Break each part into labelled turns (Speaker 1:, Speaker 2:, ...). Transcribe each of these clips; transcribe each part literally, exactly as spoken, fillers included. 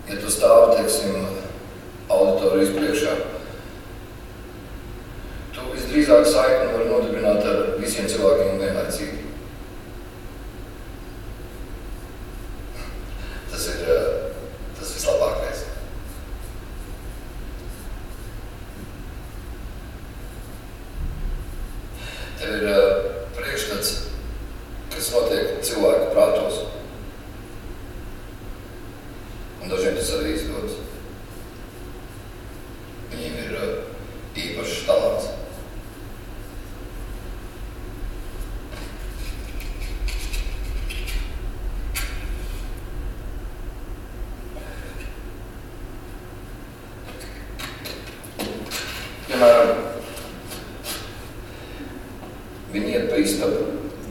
Speaker 1: ja tu stāvi, teiksim, auditorijas priekšā, tu visdrīzāk saikni var nodibināt ar visiem cilvēkiem vienlaicīgi. Tas ir tas vislabākais. Tev ir priekšstats, kas notiek cilvēku prātos. Un dažiem tas arī izdodas. Viņiem ir īpašs talants. Piemēram, viņi iet pa istabu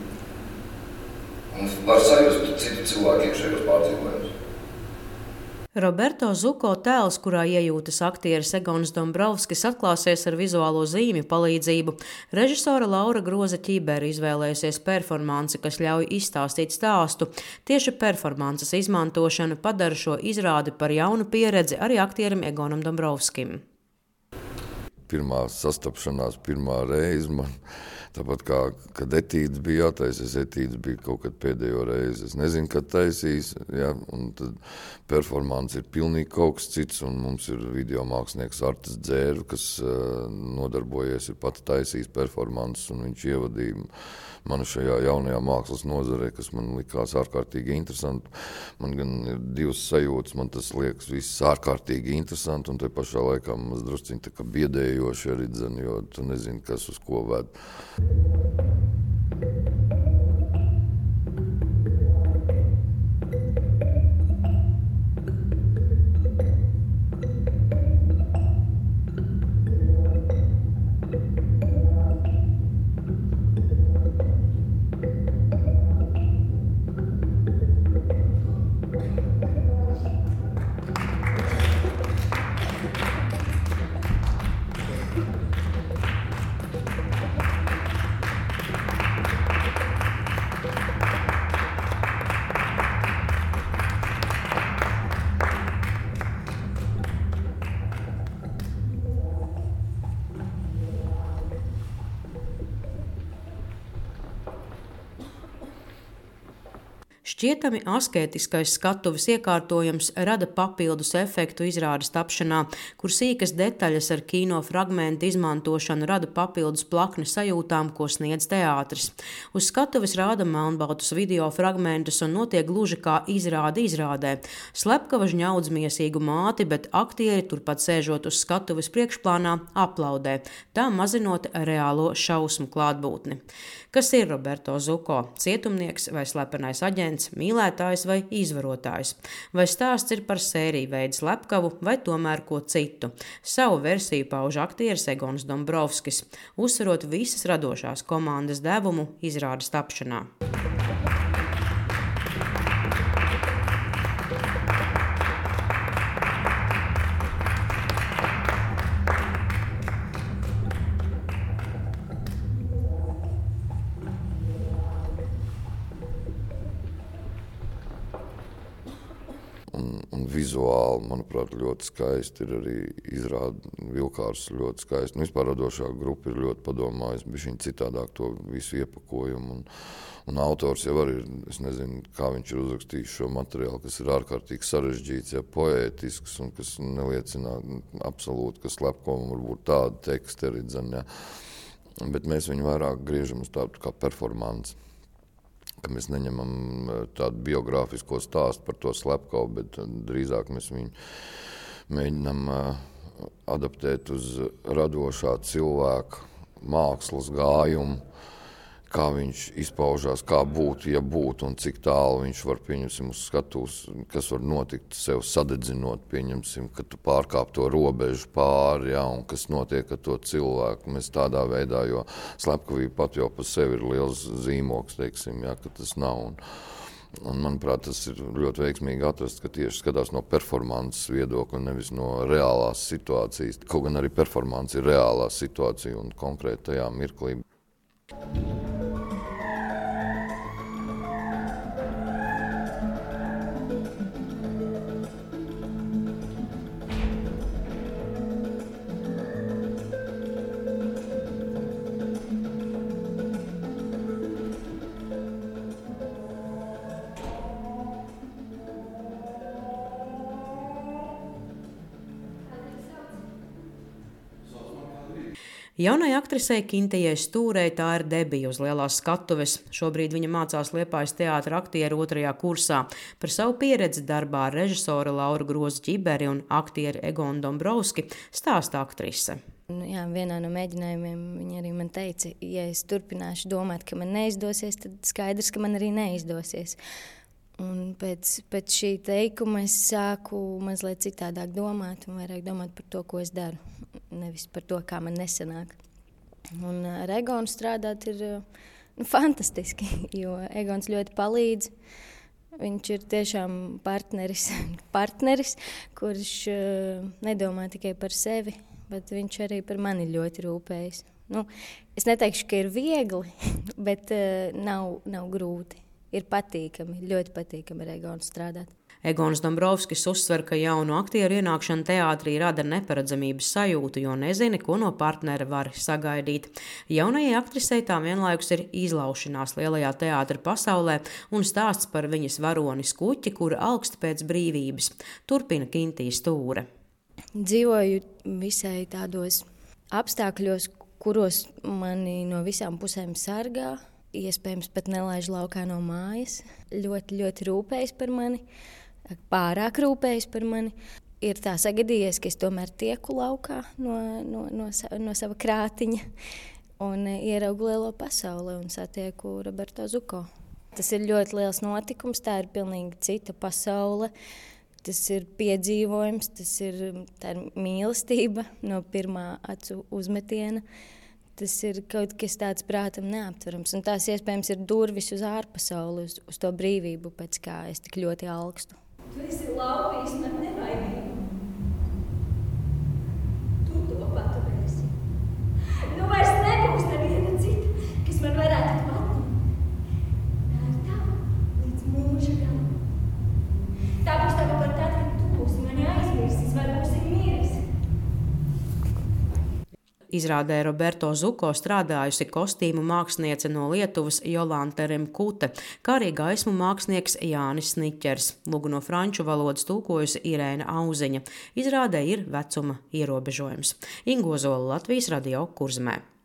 Speaker 1: un var sajust citu cilvēku iekšējos pārdzīvojumus.
Speaker 2: Roberto Zuko tēls, kurā iejūtas aktieris Egons Dombrovskis, atklāsies ar vizuālo zīmju palīdzību. Režisora Laura Groza-Ķibere izvēlējusies performanci, kas ļauj izstāstīt stāstu. Tieši performances izmantošana padara šo izrādi par jaunu pieredzi arī aktierim Egonam Dombrovskim.
Speaker 3: Pirmā sastapšanās, pirmā reize man, tāpat kā, kad etīdes bija jātaisīs, etīdes bija kaut kad pēdējo reizi. Es nezinu, kad taisīs, ja, un tad performance ir pilnīgi kaut kas cits, un mums ir video mākslinieks Artis Dzērve, kas uh, nodarbojies, ir pati taisījis performances, un viņš ievadīja mani šajā jaunajā mākslas nozarē, kas man likās ārkārtīgi interesanti. Man gan ir divas sajūtas, man tas liekas viss ārkārtīgi interesanti, un te pašā laikā maz drusciņi tā kā biedējoši arī dzen, jo tu nezini, kas uz ko ved.
Speaker 2: Šķietami askētiskais skatuves iekārtojums rada papildus efektu izrādes tapšanā, kur sīkas detaļas ar kino fragmentu izmantošanu rada papildus plakni sajūtām, ko sniedz teātris. Uz skatuves rāda melnbaltus video fragmentus un notiek gluži kā izrāde izrādē. Slepkava žņaudz miesīgu māti, bet aktieri turpat sēžot uz skatuves priekšplānā aplaudē, tā mazinot reālo šausmu klātbūtni. Kas ir Roberto Zuko? Cietumnieks vai slepenais aģents, mīlētājs vai izvarotājs? Vai stāsts ir par sēriju veidu slepkavu vai tomēr ko citu? Savu versiju pauž aktieris Egons Dombrovskis, uzsverot visas radošās komandas devumu izrādes tapšanā.
Speaker 3: Un, un vizuāli, manuprāt, ļoti skaisti ir arī izrāda Vilkārs ļoti skaisti. Nu, vispār radošā grupa ir ļoti padomājusi, bišķiņ citādāk to visu iepakojumu. Un, un autors jau arī, es nezinu, kā viņš ir uzrakstījis šo materiālu, kas ir ārkārtīgi sarežģīts, ja, poētisks un kas neliecina absolūti, ka slepkavām varbūt tāda teksta arī dzen, ja. Bet mēs viņu vairāk griežam uz tādu kā performanci. Ka mēs neņemam tādu biogrāfisko stāstu par to slepkavu, bet drīzāk mēs viņu mēģinam adaptēt uz radošā cilvēka mākslas gājumu, kā viņš izpaužās, kā būtu, ja būtu, un cik tālu viņš var, pieņemsim, uz skatuves, kas var notikt sev sadedzinot, pieņemsim, ka tu pārkāp to robežu pāri, ja, un kas notiek ar to cilvēku. Mēs tādā veidā, jo slepkavība pat jau pa sevi ir liels zīmoks, teiksim, ja, ka tas nav. Un, un manuprāt, tas ir ļoti veiksmīgi atrast, ka tieši skatās no performances viedokļa, nevis no reālās situācijas. Kaut gan arī performance ir reālā situācija un konkrētajā mirklī.
Speaker 2: Jaunai aktrisei Kintejai Stūrei tā ir debija uz lielās skatuves. Šobrīd viņa mācās Liepājas teātra aktieru otrajā kursā. Par savu pieredzi darbā ar režisoru Lauru Grozu-Ķiberi un aktieri Egonu Dombrovski stāsta aktrise.
Speaker 4: Jā, vienā no mēģinājumiem viņa arī man teica, ja es turpināšu domāt, ka man neizdosies, tad skaidrs, ka man arī neizdosies. Un pēc, pēc šī teikuma es sāku mazliet citādāk domāt un vairāk domāt par to, ko es daru, nevis par to, kā man nesanāk. Un ar Egonu strādāt ir nu, fantastiski, jo Egons ļoti palīdz. Viņš ir tiešām partneris, partneris, kurš uh, nedomā tikai par sevi, bet viņš arī par mani ļoti rūpējas. Nu, es neteikšu, ka ir viegli, bet uh, nav, nav grūti. Ir patīkami, ļoti patīkami ar Egonu strādāt.
Speaker 2: Egons Dombrovskis uzsver, ka jaunu aktieru ienākšana teātrī rada neparedzamības sajūtu, jo nezina, ko no partnera var sagaidīt. Jaunajai aktrisei tā vienlaikus ir izlaušanās lielajā teātra pasaulē un stāsts par viņas varoni Skuķi, kura augst pēc brīvības. Turpina Kintija Stūre.
Speaker 4: Dzīvoju visai tādos apstākļos, kuros mani no visām pusēm sargā. Iespējams, pat nelaiž laukā no mājas. Ļoti, ļoti rūpējas par mani, pārāk rūpējas par mani. Ir tā sagadījies, ka es tomēr tieku laukā no, no, no, no sava krātiņa un ieraugu lielo pasauli un satieku Roberto Zuko. Tas ir ļoti liels notikums, tā ir pilnīgi cita pasaule. Tas ir piedzīvojums, tas ir, tā ir mīlestība no pirmā acu uzmetiena. Tas ir kaut kas tāds prātam neaptverams, un tās iespējams ir durvis uz ārpasauli, uz, uz to brīvību, pēc kā es tik ļoti alkstu.
Speaker 5: Tu esi laupījis man nevainību. Tu to paturēsi. Nu vairs nebūs neviena cita, kas man varētu to atņemt. Tā ir tava līdz mūža galam. Tā būs tava par tad, kad tu būsi mani aizmirsis, vai būsi miris.
Speaker 2: Izrādē Roberto Zuko strādājusi kostīmu māksliniece no Lietuvas Jolanta Remkute, kā arī gaismu mākslinieks Jānis Sniķers. Lūgu no franču valodas tulkojusi Irēna Auziņa. Izrādē ir vecuma ierobežojums. Ingo Zola, Latvijas Radio, Kurzemē.